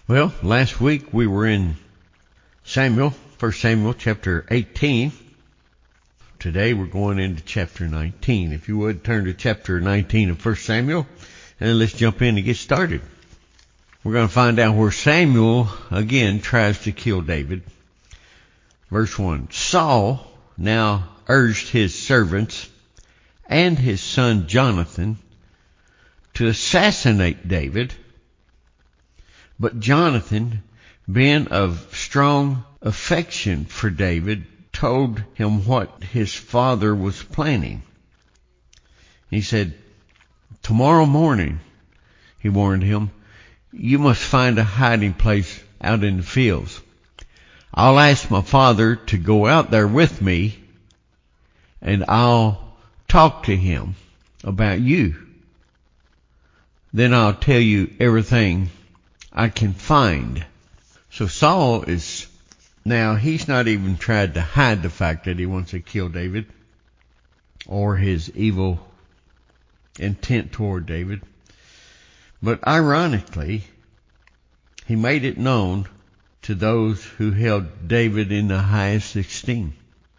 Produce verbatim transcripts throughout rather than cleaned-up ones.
Well, last week we were in Samuel, First Samuel chapter eighteen. Today we're going into chapter nineteen. If you would, turn to chapter nineteen of First Samuel, and let's jump in and get started. We're going to find out where Samuel again tries to kill David. Verse one, Saul now urged his servants and his son Jonathan to assassinate David. But Jonathan, being of strong affection for David, told him what his father was planning. He said, tomorrow morning, he warned him, you must find a hiding place out in the fields. I'll ask my father to go out there with me, and I'll talk to him about you. Then I'll tell you everything I can find. So Saul is, now he's not even tried to hide the fact that he wants to kill David or his evil intent toward David. But ironically, he made it known to those who held David in the highest esteem.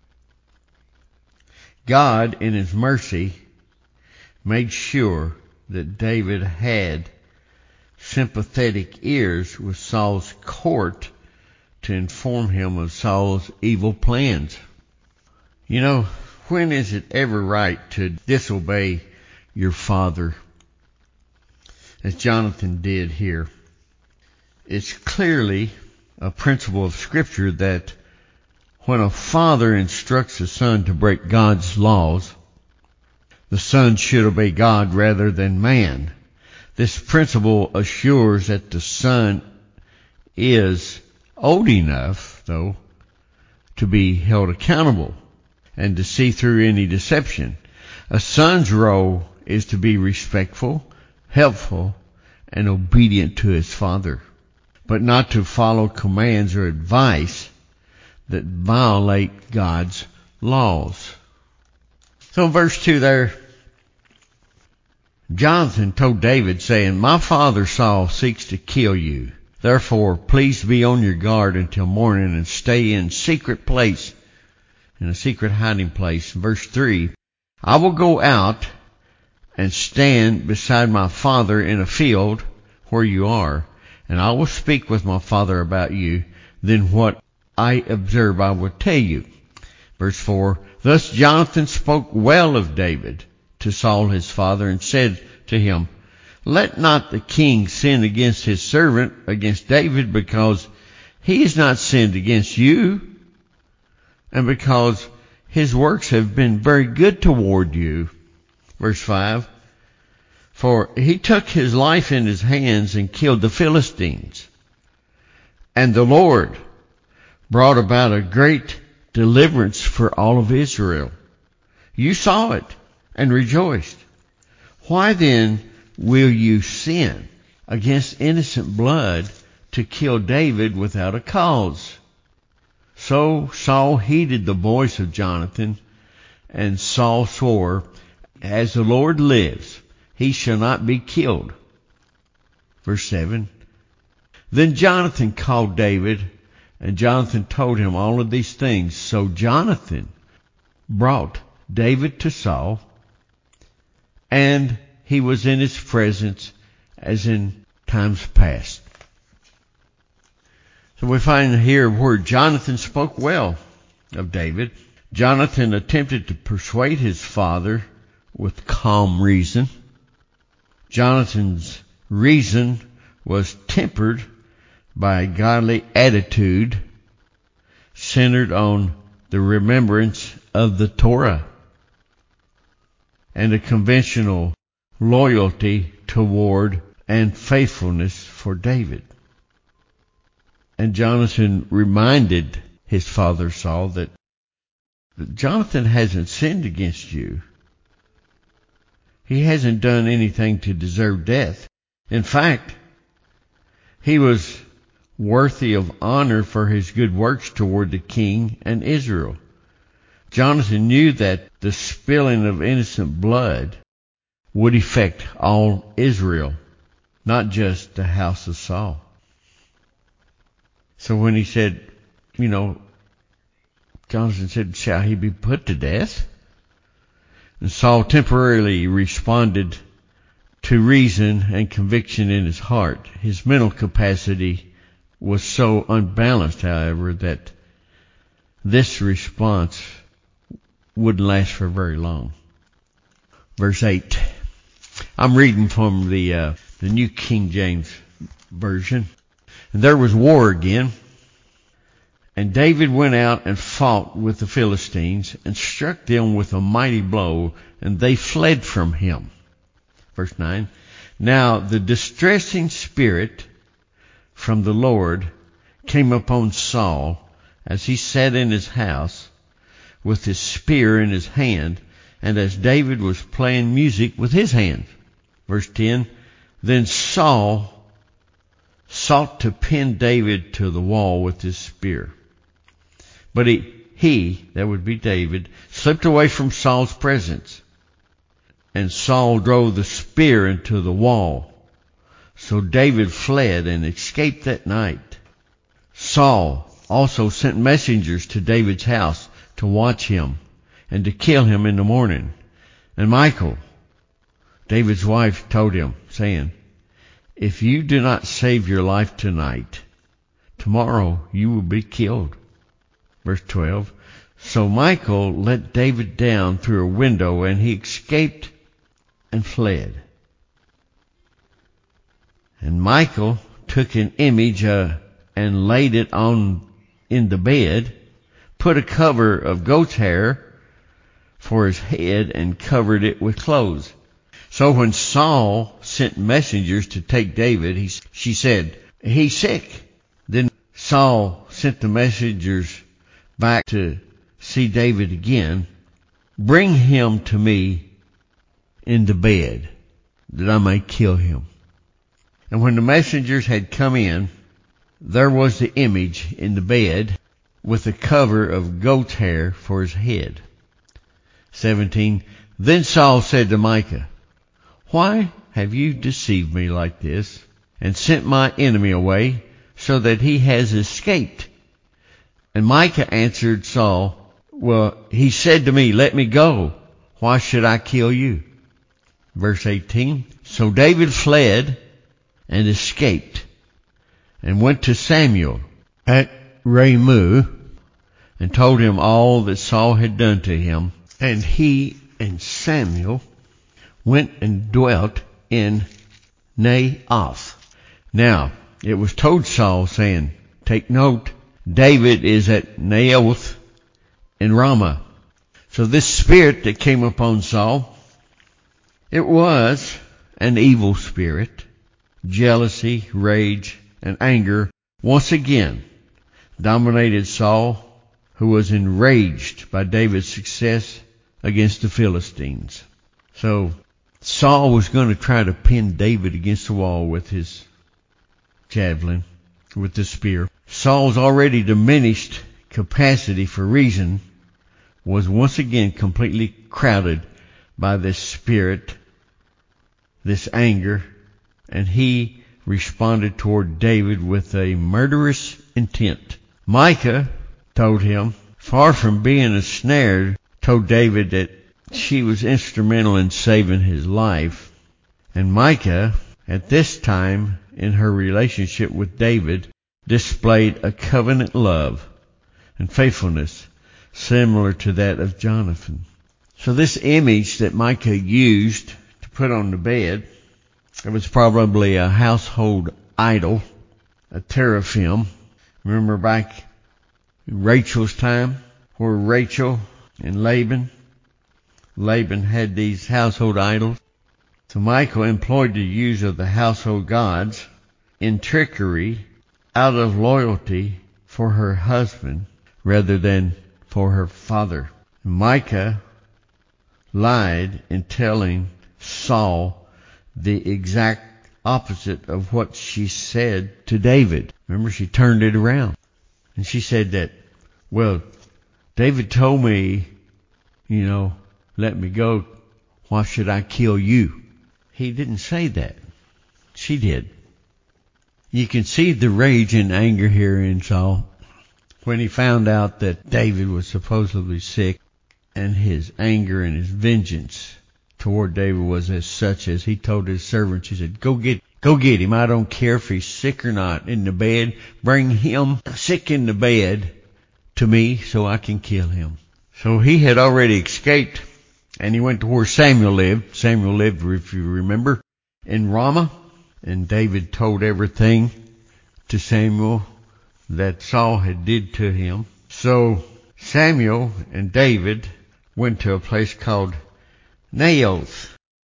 God, in his mercy, made sure that David had sympathetic ears with Saul's court to inform him of Saul's evil plans. You know, when is it ever right to disobey your father, as Jonathan did here? It's clearly a principle of Scripture that when a father instructs a son to break God's laws, the son should obey God rather than man. This principle assures that the son is old enough, though, to be held accountable and to see through any deception. A son's role is to be respectful, helpful, and obedient to his father, but not to follow commands or advice that violate God's laws. So in verse two there, Jonathan told David, saying, my father Saul seeks to kill you. Therefore, please be on your guard until morning and stay in secret place, in a secret hiding place. Verse three, I will go out and stand beside my father in a field where you are, and I will speak with my father about you. Then what I observe I will tell you. Verse four, thus Jonathan spoke well of David to Saul his father, and said to him, let not the king sin against his servant, against David, because he has not sinned against you, and because his works have been very good toward you. Verse five, for he took his life in his hands and killed the Philistines, and the Lord brought about a great deliverance for all of Israel. You saw it and rejoiced. Why then will you sin against innocent blood to kill David without a cause? So Saul heeded the voice of Jonathan, and Saul swore, as the Lord lives, he shall not be killed. Verse seven, then Jonathan called David, and Jonathan told him all of these things. So Jonathan brought David to Saul, and he was in his presence as in times past. So we find here where Jonathan spoke well of David. Jonathan attempted to persuade his father with calm reason. Jonathan's reason was tempered by a godly attitude centered on the remembrance of the Torah and a conventional loyalty toward and faithfulness for David. And Jonathan reminded his father Saul that Jonathan hasn't sinned against you. He hasn't done anything to deserve death. In fact, he was worthy of honor for his good works toward the king and Israel. Jonathan knew that the spilling of innocent blood would affect all Israel, not just the house of Saul. So when he said, you know, Jonathan said, shall he be put to death? And Saul temporarily responded to reason and conviction in his heart. His mental capacity was so unbalanced, however, that this response wouldn't last for very long. Verse eight. I'm reading from the uh, the New King James Version. And there was war again, and David went out and fought with the Philistines and struck them with a mighty blow, and they fled from him. Verse nine. Now the distressing spirit from the Lord came upon Saul as he sat in his house with his spear in his hand, and as David was playing music with his hands. Verse ten. Then Saul sought to pin David to the wall with his spear. But he, he, that would be David, slipped away from Saul's presence. And Saul drove the spear into the wall. So David fled and escaped that night. Saul also sent messengers to David's house to watch him and to kill him in the morning. And Michal, David's wife, told him, saying, if you do not save your life tonight, tomorrow you will be killed. Verse twelve. So Michal let David down through a window, and he escaped and fled. And Michal took an image uh, and laid it on in the bed, put a cover of goat's hair for his head, and covered it with clothes. So when Saul sent messengers to take David, he, she said, he's sick. Then Saul sent the messengers back to see David again. Bring him to me in the bed, that I may kill him. And when the messengers had come in, there was the image in the bed with a cover of goat's hair for his head. seventeen. Then Saul said to Micah, why have you deceived me like this and sent my enemy away so that he has escaped? And Micah answered Saul, well, he said to me, let me go. Why should I kill you? Verse eighteen. So David fled and escaped and went to Samuel at Ramah and told him all that Saul had done to him. And he and Samuel went and dwelt in Naioth. Now, it was told Saul, saying, take note, David is at Naioth in Ramah. So this spirit that came upon Saul, it was an evil spirit. Jealousy, rage, and anger once again dominated Saul, who was enraged by David's success against the Philistines. So Saul was going to try to pin David against the wall with his javelin, with the spear. Saul's already diminished capacity for reason was once again completely crowded by this spirit, this anger, and he responded toward David with a murderous intent. Micah told him, far from being a snare, told David that she was instrumental in saving his life. And Micah, at this time in her relationship with David, displayed a covenant love and faithfulness similar to that of Jonathan. So this image that Micah used to put on the bed, it was probably a household idol, a teraphim. Remember back in Rachel's time, where Rachel and Laban, Laban had these household idols. So Michal employed the use of the household gods in trickery out of loyalty for her husband rather than for her father. Micah lied in telling Saul the exact opposite of what she said to David. Remember, she turned it around. And she said that, well, David told me, you know, let me go. Why should I kill you? He didn't say that. She did. You can see the rage and anger here in Saul when he found out that David was supposedly sick, and his anger and his vengeance toward David was as such as he told his servants, he said, go get go get him. I don't care if he's sick or not in the bed. Bring him sick in the bed to me so I can kill him. So he had already escaped, and he went to where Samuel lived. Samuel lived, if you remember, in Ramah. And David told everything to Samuel that Saul had did to him. So Samuel and David went to a place called Naioth.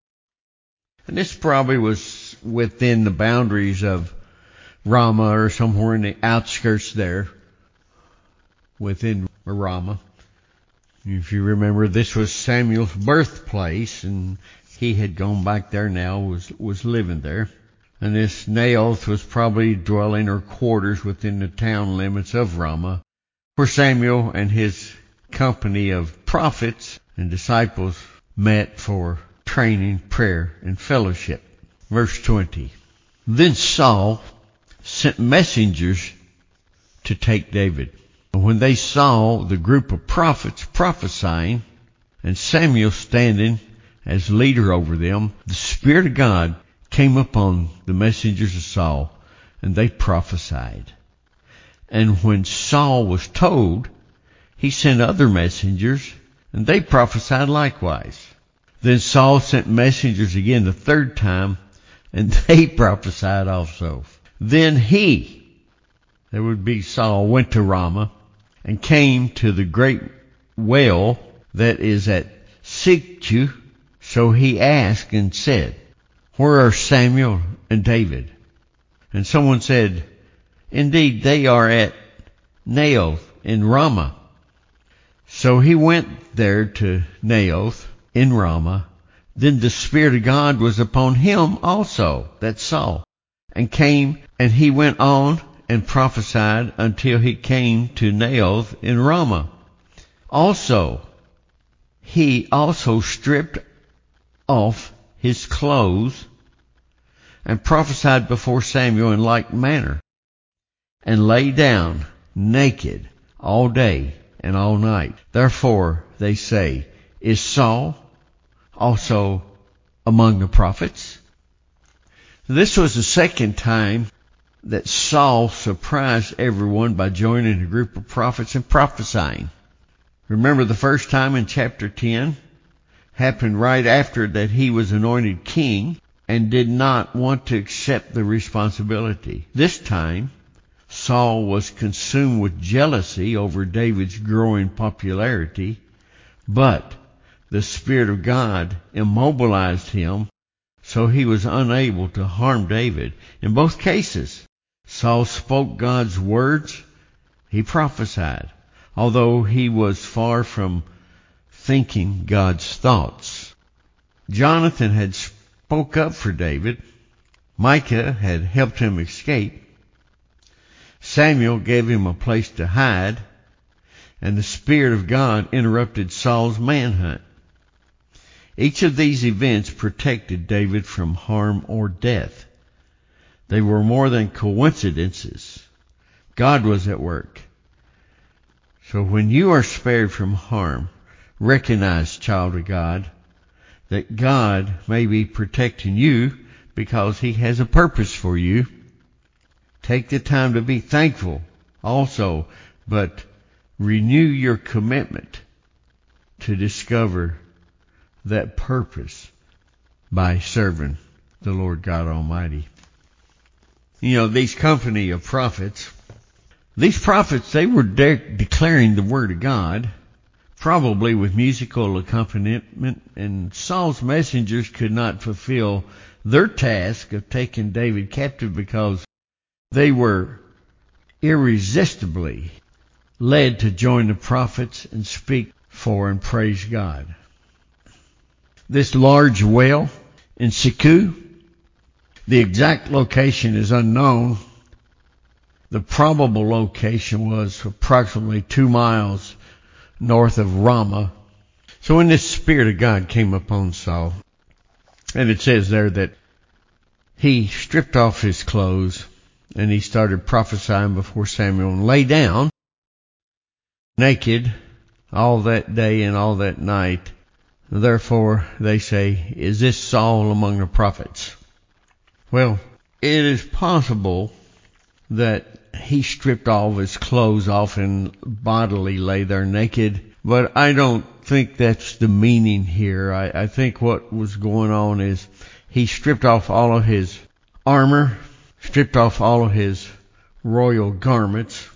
And this probably was within the boundaries of Ramah or somewhere in the outskirts there within Ramah. If you remember, this was Samuel's birthplace, and he had gone back there now, was, was living there. And this Naioth was probably dwelling or quarters within the town limits of Ramah, where Samuel and his company of prophets and disciples met for training, prayer, and fellowship. Verse twenty. Then Saul sent messengers to take David. When they saw the group of prophets prophesying and Samuel standing as leader over them, the Spirit of God came upon the messengers of Saul, and they prophesied. And when Saul was told, he sent other messengers, and they prophesied likewise. Then Saul sent messengers again the third time, and they prophesied also. Then he, that would be Saul, went to Ramah and came to the great well that is at Sikchu. So he asked and said, where are Samuel and David? And someone said, indeed, they are at Naioth in Ramah. So he went there to Naioth in Ramah. Then the Spirit of God was upon him also, that's Saul, and came, and he went on and prophesied until he came to Naioth in Ramah. Also, he also stripped off his clothes and prophesied before Samuel in like manner, and lay down naked all day and all night. Therefore they say, is Saul also among the prophets? This was the second time that Saul surprised everyone by joining a group of prophets and prophesying. Remember the first time in chapter ten? Happened right after that he was anointed king and did not want to accept the responsibility. This time, Saul was consumed with jealousy over David's growing popularity, but the Spirit of God immobilized him, so he was unable to harm David. In both cases, Saul spoke God's words. He prophesied, although he was far from thinking God's thoughts. Jonathan had spoke up for David. Micah had helped him escape. Samuel gave him a place to hide, and the Spirit of God interrupted Saul's manhunt. Each of these events protected David from harm or death. They were more than coincidences. God was at work. So when you are spared from harm, recognize, child of God, that God may be protecting you because He has a purpose for you. Take the time to be thankful also, but renew your commitment to discover that purpose by serving the Lord God Almighty. You know, these company of prophets, these prophets, they were de- declaring the Word of God, probably with musical accompaniment, and Saul's messengers could not fulfill their task of taking David captive because they were irresistibly led to join the prophets and speak for and praise God. This large well in Sikhu, the exact location is unknown. The probable location was approximately two miles north of Ramah. So when this Spirit of God came upon Saul, and it says there that he stripped off his clothes and he started prophesying before Samuel and lay down naked all that day and all that night. Therefore, they say, is this Saul among the prophets? Well, it is possible that he stripped all of his clothes off and bodily lay there naked, but I don't think that's the meaning here. I, I think what was going on is he stripped off all of his armor, stripped off all of his royal garments,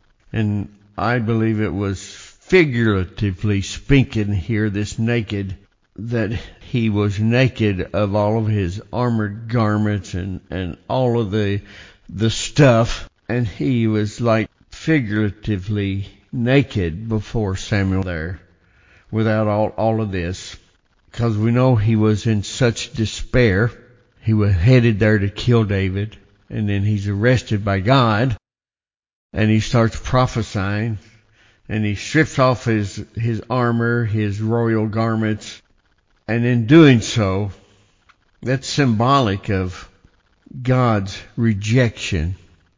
and I believe it was figuratively speaking here, this naked, that he was naked of all of his armored garments and, and all of the the stuff, and he was like figuratively naked before Samuel there without all, all of this, because we know he was in such despair. He was headed there to kill David, and then he's arrested by God, and he starts prophesying, and he strips off his, his armor, his royal garments, and in doing so, that's symbolic of God's rejection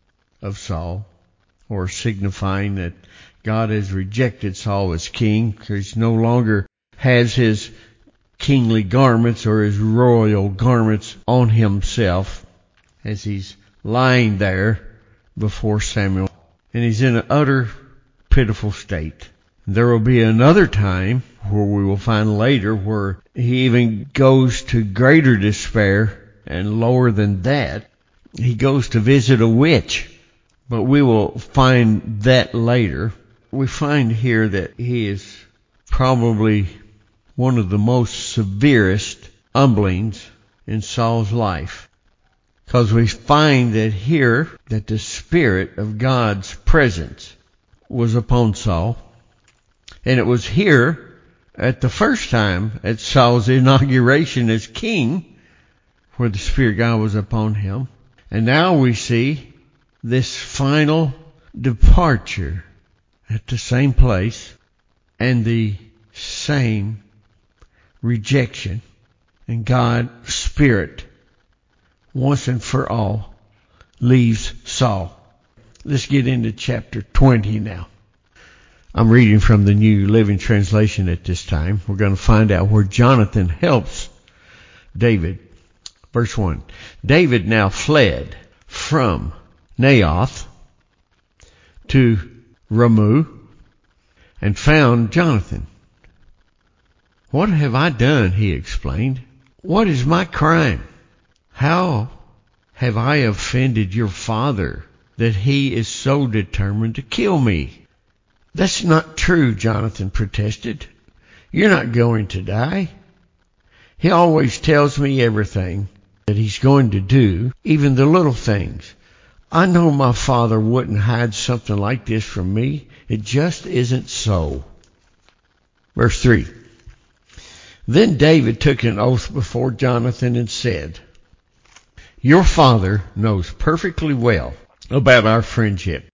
of Saul, or signifying that God has rejected Saul as king, because he no longer has his kingly garments or his royal garments on himself as he's lying there before Samuel. And he's in an utter pitiful state. There will be another time where we will find later where he even goes to greater despair, and lower than that, he goes to visit a witch. But we will find that later. We find here that he is probably one of the most severest humblings in Saul's life, because we find that here that the Spirit of God's presence was upon Saul, and it was here at the first time at Saul's inauguration as king where the Spirit of God was upon him. And now we see this final departure at the same place and the same rejection. And God's Spirit, once and for all, leaves Saul. Let's get into chapter twenty now. I'm reading from the New Living Translation at this time. We're going to find out where Jonathan helps David. Verse one. David now fled from Naioth to Ramah and found Jonathan. What have I done? He explained. What is my crime? How have I offended your father that he is so determined to kill me? That's not true, Jonathan protested. You're not going to die. He always tells me everything that he's going to do, even the little things. I know my father wouldn't hide something like this from me. It just isn't so. Verse three. Then David took an oath before Jonathan and said, your father knows perfectly well about our friendship.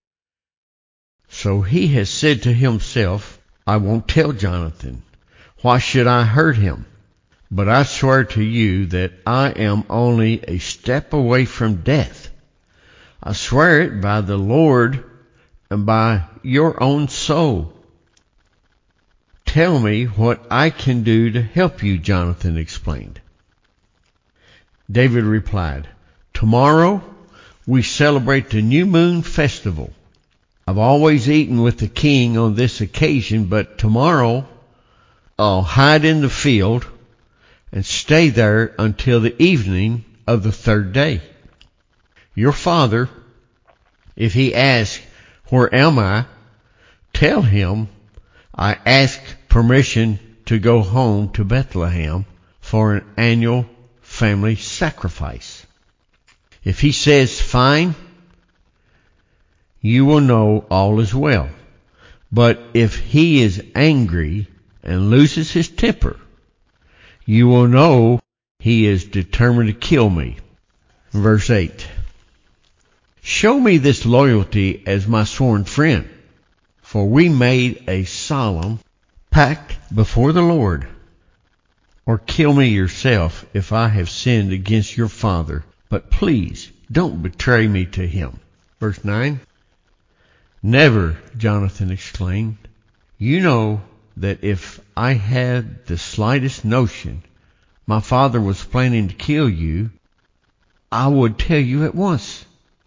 So he has said to himself, I won't tell Jonathan. Why should I hurt him? But I swear to you that I am only a step away from death. I swear it by the Lord and by your own soul. Tell me what I can do to help you, Jonathan explained. David replied, tomorrow we celebrate the new moon festival. I've always eaten with the king on this occasion, but tomorrow I'll hide in the field and stay there until the evening of the third day. Your father, if he asks, where am I? Tell him I ask permission to go home to Bethlehem for an annual family sacrifice. If he says fine, you will know all is well. But if he is angry and loses his temper, you will know he is determined to kill me. Verse eight. Show me this loyalty as my sworn friend, for we made a solemn pact before the Lord. Or kill me yourself if I have sinned against your father. But please don't betray me to him. Verse nine. Never, Jonathan exclaimed. You know that if I had the slightest notion my father was planning to kill you, I would tell you at once.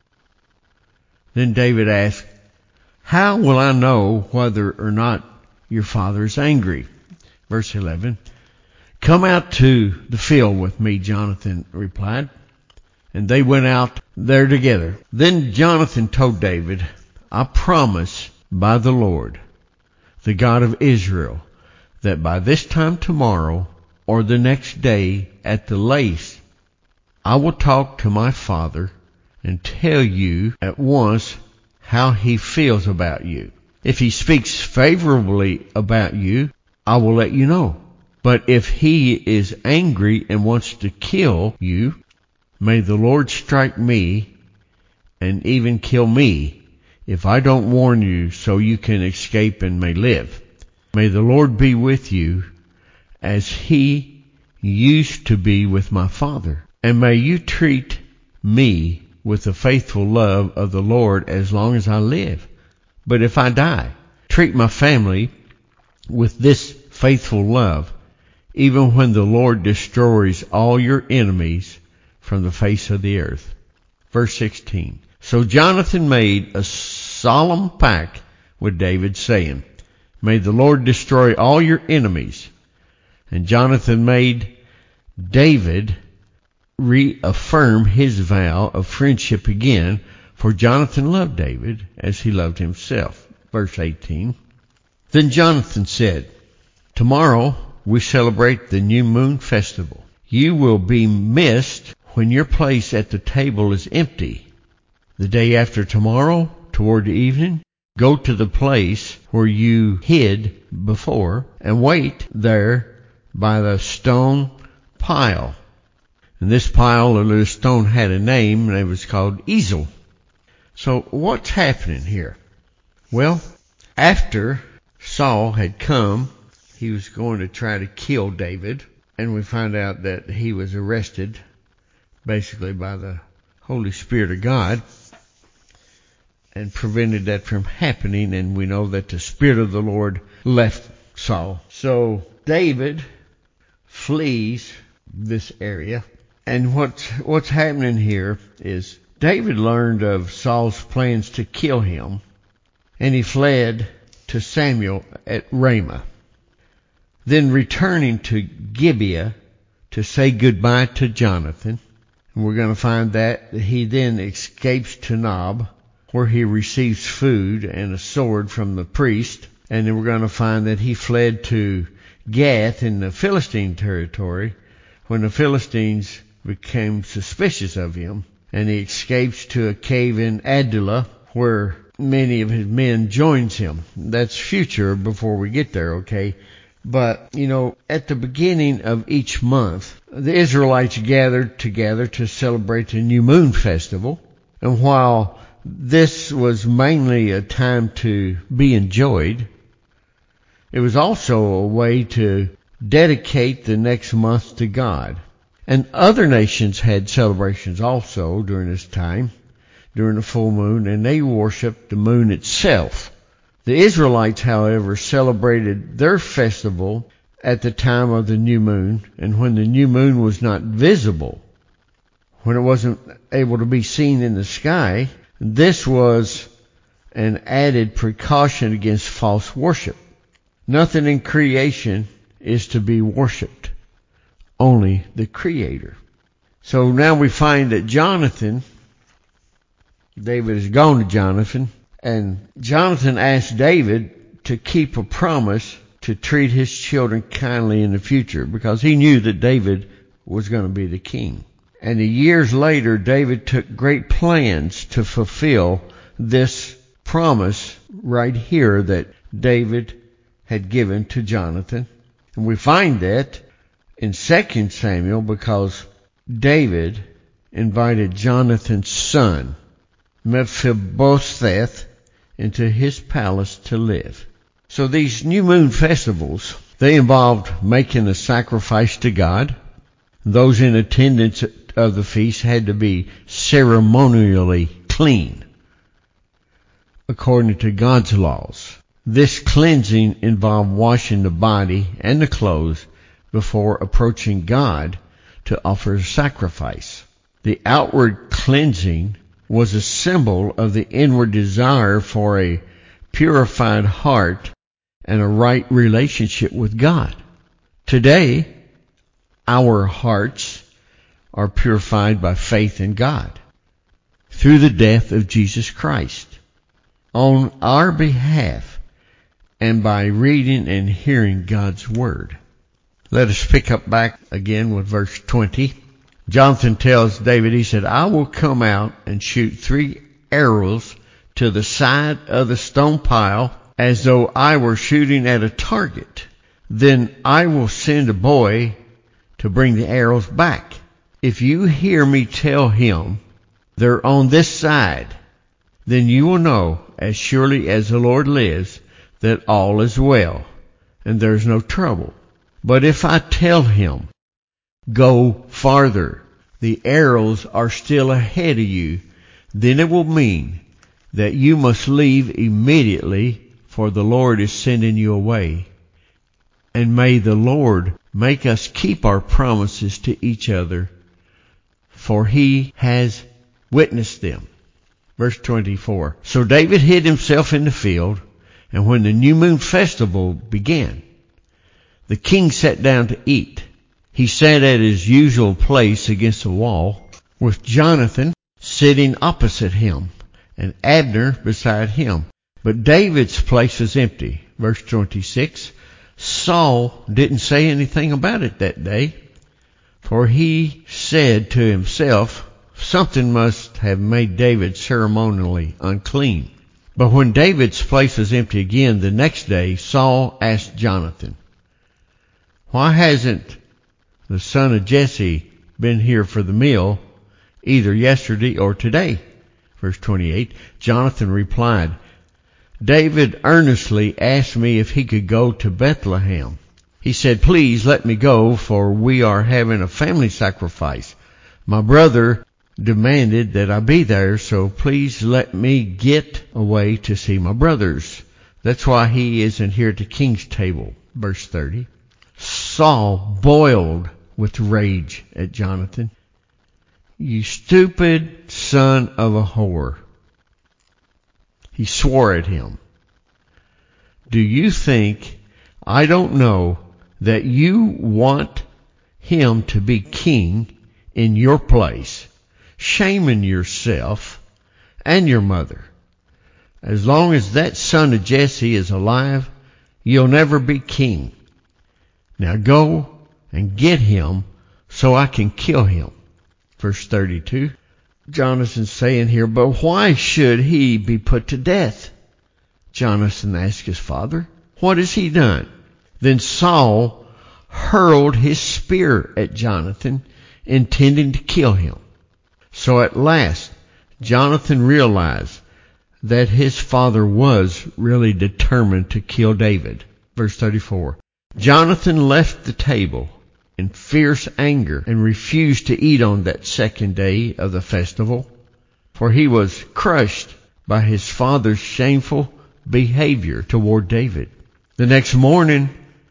Then David asked, how will I know whether or not your father is angry? Verse eleven. Come out to the field with me, Jonathan replied. And they went out there together. Then Jonathan told David, I promise by the Lord, the God of Israel, that by this time tomorrow or the next day at the latest, I will talk to my father and tell you at once how he feels about you. If he speaks favorably about you, I will let you know. But if he is angry and wants to kill you, may the Lord strike me and even kill me if I don't warn you so you can escape and may live. May the Lord be with you as he used to be with my father. And may you treat me with the faithful love of the Lord as long as I live. But if I die, treat my family with this faithful love, even when the Lord destroys all your enemies from the face of the earth. Verse sixteen. So Jonathan made a solemn pact with David, saying, may the Lord destroy all your enemies. And Jonathan made David reaffirm his vow of friendship again, for Jonathan loved David as he loved himself. Verse eighteen. Then Jonathan said, tomorrow we celebrate the new moon festival. You will be missed when your place at the table is empty. The day after tomorrow, toward the evening, go to the place where you hid before and wait there by the stone pile. And this pile of the stone had a name, and it was called Ezel. So what's happening here? Well, after Saul had come, he was going to try to kill David, and we find out that he was arrested basically by the Holy Spirit of God and prevented that from happening, and we know that the Spirit of the Lord left Saul. So David flees this area, and what's, what's happening here is David learned of Saul's plans to kill him, and he fled to Samuel at Ramah. Then returning to Gibeah to say goodbye to Jonathan, and we're going to find that he then escapes to Nob, where he receives food and a sword from the priest. And then we're going to find that he fled to Gath in the Philistine territory when the Philistines became suspicious of him. And he escapes to a cave in Adullam where many of his men joins him. That's future before we get there, okay? But, you know, at the beginning of each month, the Israelites gathered together to celebrate the new moon festival. And while this was mainly a time to be enjoyed, it was also a way to dedicate the next month to God. And other nations had celebrations also during this time, during the full moon, and they worshiped the moon itself. The Israelites, however, celebrated their festival at the time of the new moon, and when the new moon was not visible, when it wasn't able to be seen in the sky, this was an added precaution against false worship. Nothing in creation is to be worshipped, only the Creator. So now we find that Jonathan, David has gone to Jonathan, and Jonathan asked David to keep a promise to treat his children kindly in the future, because he knew that David was going to be the king. And years later, David took great plans to fulfill this promise right here that David had given to Jonathan. And we find that in Second Samuel because David invited Jonathan's son, Mephibosheth, into his palace to live. So these new moon festivals, they involved making a sacrifice to God, Those in attendance of the feast had to be ceremonially clean according to God's laws. This cleansing involved washing the body and the clothes before approaching God to offer a sacrifice. The outward cleansing was a symbol of the inward desire for a purified heart and a right relationship with God. Today, our hearts are purified by faith in God through the death of Jesus Christ on our behalf and by reading and hearing God's Word. Let us pick up back again with verse twenty. Jonathan tells David, he said, I will come out and shoot three arrows to the side of the stone pile as though I were shooting at a target. Then I will send a boy to bring the arrows back. If you hear me tell him they're on this side, then you will know as surely as the Lord lives that all is well and there's no trouble. But if I tell him, go farther, the arrows are still ahead of you, then it will mean that you must leave immediately, for the Lord is sending you away. And may the Lord make us keep our promises to each other, for he has witnessed them. Verse twenty-four. So David hid himself in the field, and when the new moon festival began, the king sat down to eat. He sat at his usual place against the wall, with Jonathan sitting opposite him, and Abner beside him. But David's place was empty. Verse twenty-six. Saul didn't say anything about it that day, for he said to himself, something must have made David ceremonially unclean. But when David's place was empty again the next day, Saul asked Jonathan, why hasn't the son of Jesse been here for the meal, either yesterday or today? Verse twenty-eight. Jonathan replied, David earnestly asked me if he could go to Bethlehem. He said, please let me go, for we are having a family sacrifice. My brother demanded that I be there, so please let me get away to see my brothers. That's why he isn't here at the king's table. Verse thirty. Saul boiled with rage at Jonathan. You stupid son of a whore. He swore at him. Do you think I don't know that you want him to be king in your place, shaming yourself and your mother? As long as that son of Jesse is alive, you'll never be king. Now go and get him so I can kill him. Verse thirty-two. Jonathan's saying here, but why should he be put to death? Jonathan asked his father, what has he done? Then Saul hurled his spear at Jonathan, intending to kill him. So at last, Jonathan realized that his father was really determined to kill David. Verse thirty-four. Jonathan left the table in fierce anger and refused to eat on that second day of the festival, for he was crushed by his father's shameful behavior toward David. The next morning,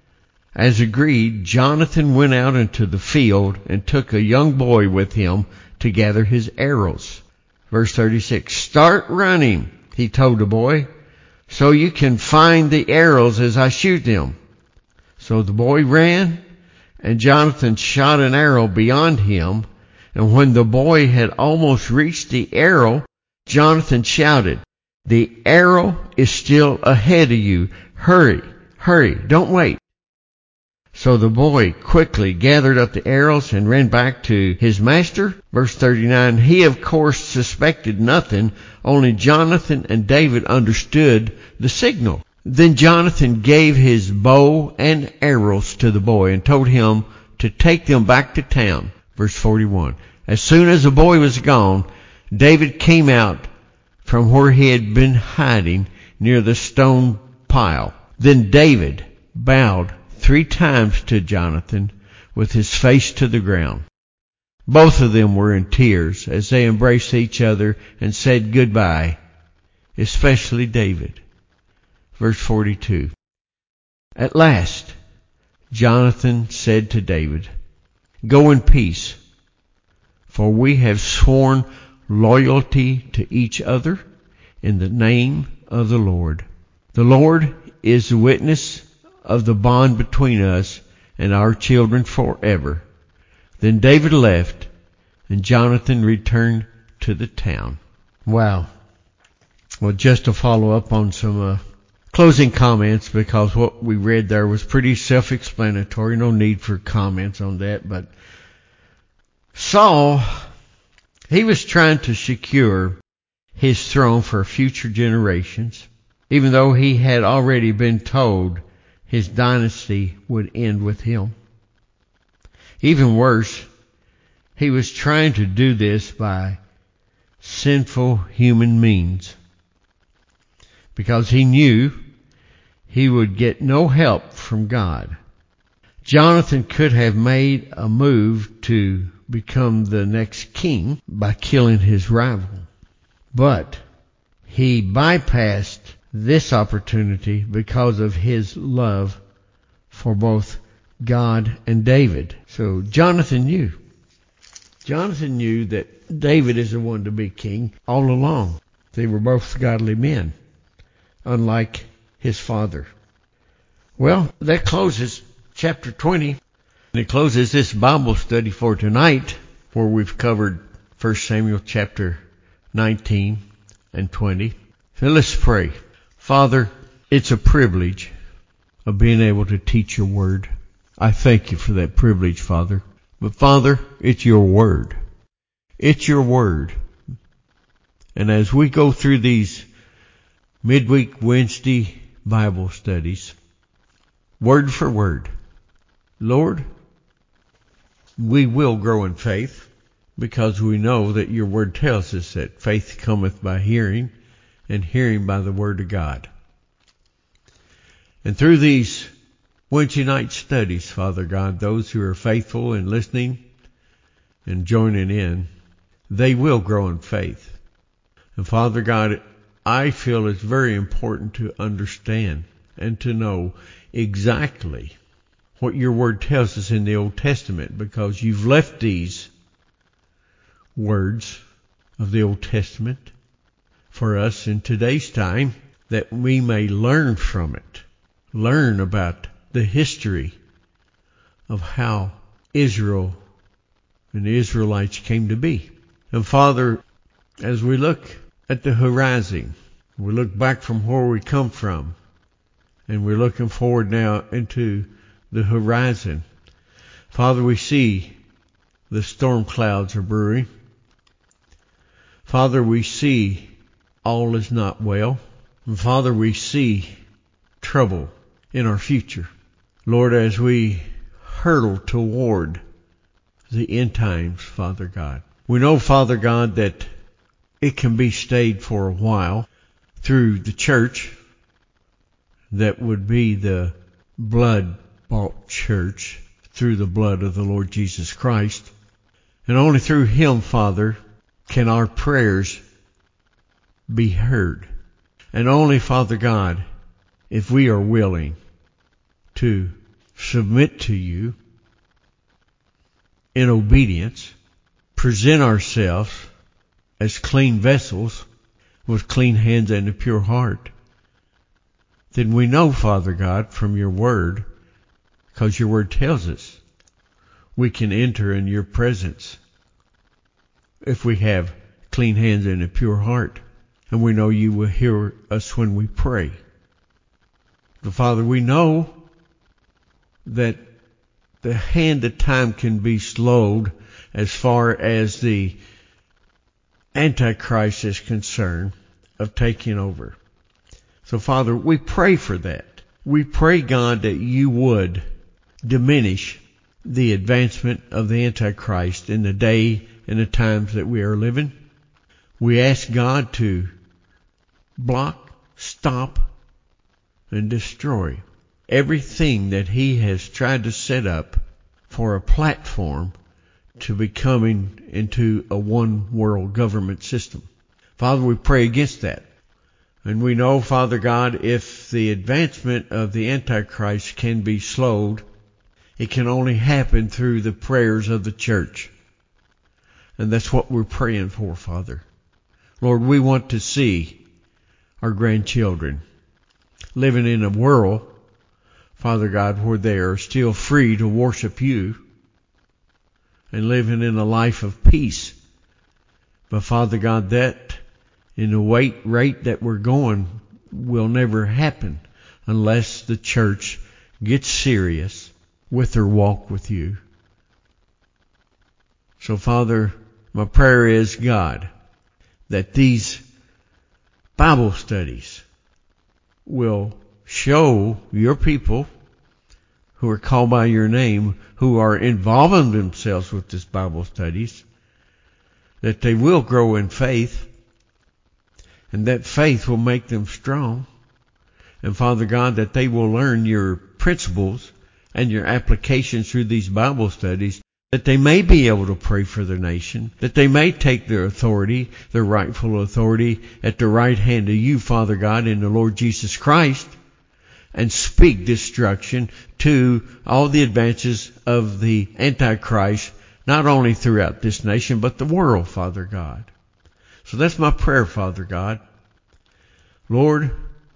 as agreed, Jonathan went out into the field and took a young boy with him to gather his arrows. Verse thirty-six. Start running, he told the boy, so you can find the arrows as I shoot them. So the boy ran, and Jonathan shot an arrow beyond him, and when the boy had almost reached the arrow, Jonathan shouted, the arrow is still ahead of you. Hurry, hurry, don't wait. So the boy quickly gathered up the arrows and ran back to his master. Verse thirty-nine, he of course suspected nothing, only Jonathan and David understood the signal. Then Jonathan gave his bow and arrows to the boy and told him to take them back to town. Verse forty-one, as soon as the boy was gone, David came out from where he had been hiding near the stone pile. Then David bowed three times to Jonathan with his face to the ground. Both of them were in tears as they embraced each other and said goodbye, especially David. Verse forty-two. At last, Jonathan said to David, "Go in peace, for we have sworn loyalty to each other in the name of the Lord. The Lord is the witness of the bond between us and our children forever." Then David left, and Jonathan returned to the town. Wow. Well, just to follow up on some uh, closing comments, because what we read there was pretty self-explanatory. No need for comments on that. But Saul, he was trying to secure his throne for future generations, even though he had already been told his dynasty would end with him. Even worse, he was trying to do this by sinful human means, because he knew he would get no help from God. Jonathan could have made a move to become the next king by killing his rival, but he bypassed this opportunity because of his love for both God and David. So Jonathan knew. Jonathan knew that David is the one to be king all along. They were both godly men, unlike his father. Well, that closes chapter twenty. And it closes this Bible study for tonight, where we've covered First Samuel chapter nineteen and twenty. So let's pray. Father, it's a privilege of being able to teach your word. I thank you for that privilege, Father. But Father, it's your word. It's your word. And as we go through these midweek Wednesday Bible studies, word for word, Lord, we will grow in faith, because we know that your word tells us that faith cometh by hearing, and hearing by the word of God. And through these Wednesday night studies, Father God, those who are faithful in listening and joining in, they will grow in faith. And Father God, I feel it's very important to understand and to know exactly what your word tells us in the Old Testament, because you've left these words of the Old Testament for us in today's time, that we may learn from it, learn about the history of how Israel and the Israelites came to be. And Father, as we look at the horizon, we look back from where we come from, and we're looking forward now into the horizon. Father, we see the storm clouds are brewing. Father, we see all is not well. And Father, we see trouble in our future. Lord, as we hurtle toward the end times, Father God, we know, Father God, that it can be stayed for a while through the church that would be the blood-bought church, through the blood of the Lord Jesus Christ. And only through him, Father, can our prayers be heard. And only, Father God, if we are willing to submit to you in obedience, present ourselves as clean vessels with clean hands and a pure heart, then we know, Father God, from your word, because your word tells us, we can enter in your presence if we have clean hands and a pure heart. And we know you will hear us when we pray. But Father, we know that the hand of time can be slowed as far as the Antichrist is concerned of taking over. So Father, we pray for that. We pray, God, that you would diminish the advancement of the Antichrist in the day and the times that we are living. We ask God to block, stop, and destroy everything that he has tried to set up for a platform to becoming into a one world government system. Father, we pray against that. And we know, Father God, if the advancement of the Antichrist can be slowed, it can only happen through the prayers of the church. And that's what we're praying for, Father. Lord, we want to see our grandchildren living in a world, Father God, where they are still free to worship you and living in a life of peace. But Father God, that in the weight rate that we're going will never happen unless the church gets serious with their walk with you. So Father, my prayer is, God, that these Bible studies will show your people who are called by your name, who are involving themselves with this Bible studies, that they will grow in faith, and that faith will make them strong. And Father God, that they will learn your principles and your applications through these Bible studies, that they may be able to pray for their nation, that they may take their authority, their rightful authority, at the right hand of you, Father God, in the Lord Jesus Christ, and speak destruction to all the advances of the Antichrist, not only throughout this nation, but the world, Father God. So that's my prayer, Father God. Lord,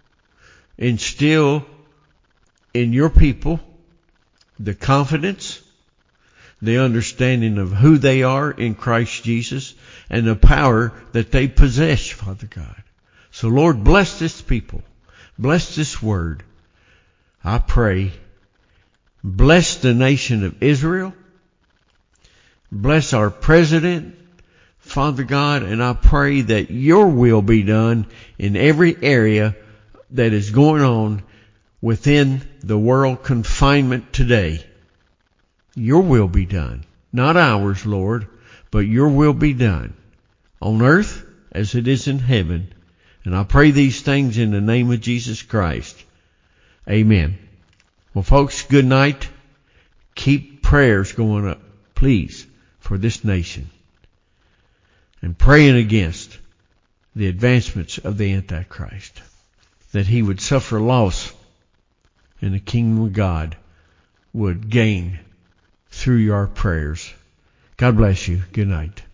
instill in your people the confidence, the understanding of who they are in Christ Jesus, and the power that they possess, Father God. So Lord, bless this people. Bless this word. I pray. Bless the nation of Israel. Bless our president, Father God, and I pray that your will be done in every area that is going on within the world confinement today. Your will be done. Not ours, Lord, but your will be done on earth as it is in heaven. And I pray these things in the name of Jesus Christ. Amen. Well, folks, good night. Keep prayers going up, please, for this nation. And praying against the advancements of the Antichrist, that he would suffer loss and the kingdom of God would gain through your prayers. God bless you. Good night.